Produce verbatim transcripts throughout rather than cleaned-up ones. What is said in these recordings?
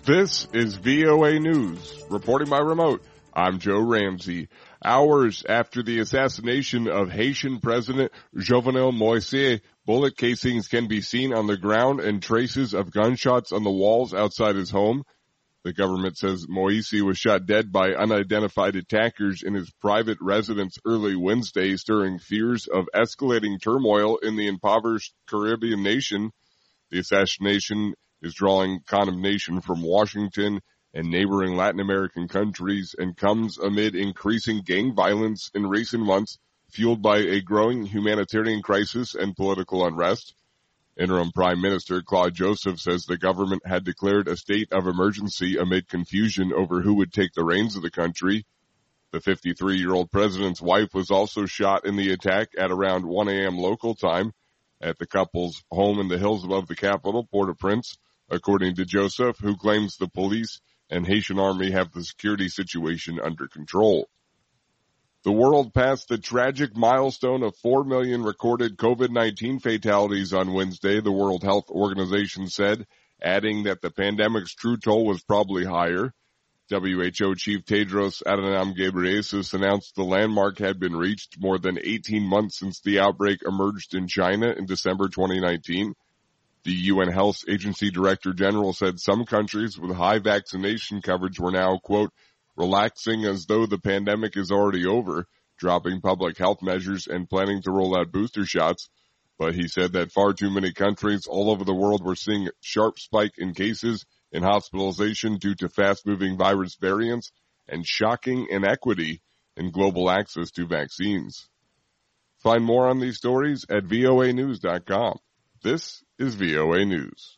This is V O A News. Reporting by remote, I'm Joe Ramsey. Hours after the assassination of Haitian President Jovenel Moïse, bullet casings can be seen on the ground and traces of gunshots on the walls outside his home. The government says Moïse was shot dead by unidentified attackers in his private residence early Wednesday, stirring fears of escalating turmoil in the impoverished Caribbean nation. The assassination is drawing condemnation from Washington and neighboring Latin American countries and comes amid increasing gang violence in recent months, fueled by a growing humanitarian crisis and political unrest. Interim Prime Minister Claude Joseph says the government had declared a state of emergency amid confusion over who would take the reins of the country. The fifty-three-year-old president's wife was also shot in the attack at around one a.m. local time at the couple's home in the hills above the capital, Port-au-Prince, according to Joseph, who claims the police and Haitian army have the security situation under control. The world passed the tragic milestone of four million recorded COVID nineteen fatalities on Wednesday, the World Health Organization said, adding that the pandemic's true toll was probably higher. W H O Chief Tedros Adhanom Ghebreyesus announced the landmark had been reached more than eighteen months since the outbreak emerged in China in December twenty nineteen. The U N Health Agency Director General said some countries with high vaccination coverage were now, quote, relaxing as though the pandemic is already over, dropping public health measures and planning to roll out booster shots. But he said that far too many countries all over the world were seeing a sharp spike in cases and hospitalization due to fast-moving virus variants and shocking inequity in global access to vaccines. Find more on these stories at V O A news dot com. This is V O A News.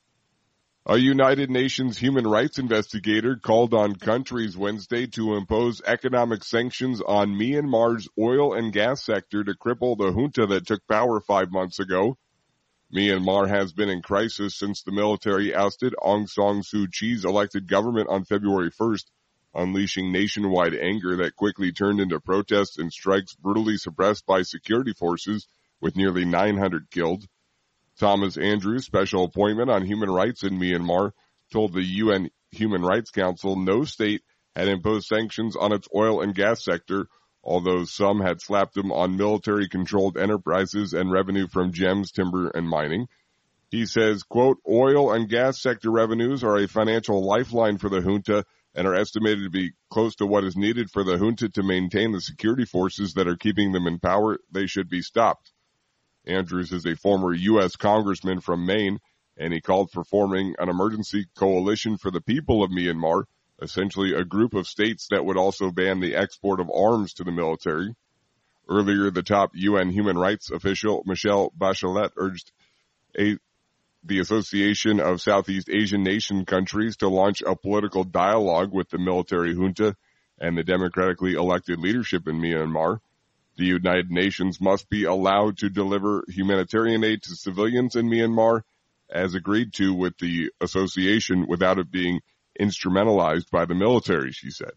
A United Nations human rights investigator called on countries Wednesday to impose economic sanctions on Myanmar's oil and gas sector to cripple the junta that took power five months ago. Myanmar has been in crisis since the military ousted Aung San Suu Kyi's elected government on February first, unleashing nationwide anger that quickly turned into protests and strikes brutally suppressed by security forces, with nearly nine hundred killed. Thomas Andrews, special appointment on human rights in Myanmar, told the U N Human Rights Council no state had imposed sanctions on its oil and gas sector, although some had slapped them on military-controlled enterprises and revenue from gems, timber, and mining. He says, quote, oil and gas sector revenues are a financial lifeline for the junta and are estimated to be close to what is needed for the junta to maintain the security forces that are keeping them in power. They should be stopped. Andrews is a former U S congressman from Maine, and he called for forming an emergency coalition for the people of Myanmar, essentially a group of states that would also ban the export of arms to the military. Earlier, the top U N human rights official, Michelle Bachelet, urged a, the Association of Southeast Asian Nation Countries to launch a political dialogue with the military junta and the democratically elected leadership in Myanmar. The United Nations must be allowed to deliver humanitarian aid to civilians in Myanmar, as agreed to with the association, without it being instrumentalized by the military, she said.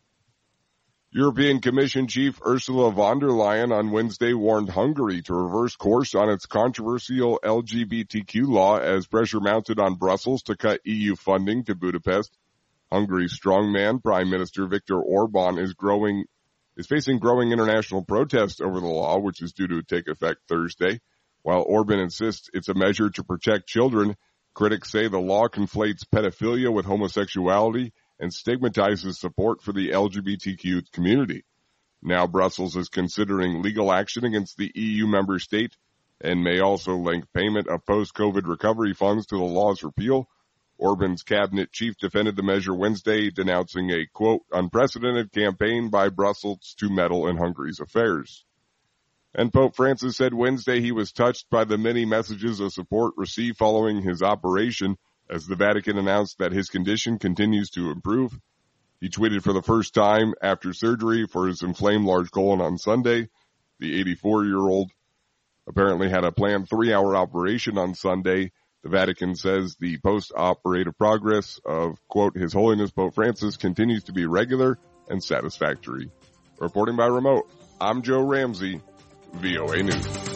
European Commission Chief Ursula von der Leyen on Wednesday warned Hungary to reverse course on its controversial L G B T Q law as pressure mounted on Brussels to cut E U funding to Budapest. Hungary's strongman, Prime Minister Viktor Orban, is growing is facing growing international protest over the law, which is due to take effect Thursday. While Orban insists it's a measure to protect children, critics say the law conflates pedophilia with homosexuality and stigmatizes support for the L G B T Q community. Now Brussels is considering legal action against the E U member state and may also link payment of post-COVID recovery funds to the law's repeal. Orban's cabinet chief defended the measure Wednesday, denouncing a, quote, unprecedented campaign by Brussels to meddle in Hungary's affairs. And Pope Francis said Wednesday he was touched by the many messages of support received following his operation, as the Vatican announced that his condition continues to improve. He tweeted for the first time after surgery for his inflamed large colon on Sunday. The eighty-four-year-old apparently had a planned three-hour operation on Sunday. The Vatican says the post-operative progress of, quote, His Holiness Pope Francis continues to be regular and satisfactory. Reporting by remote, I'm Joe Ramsey, V O A News.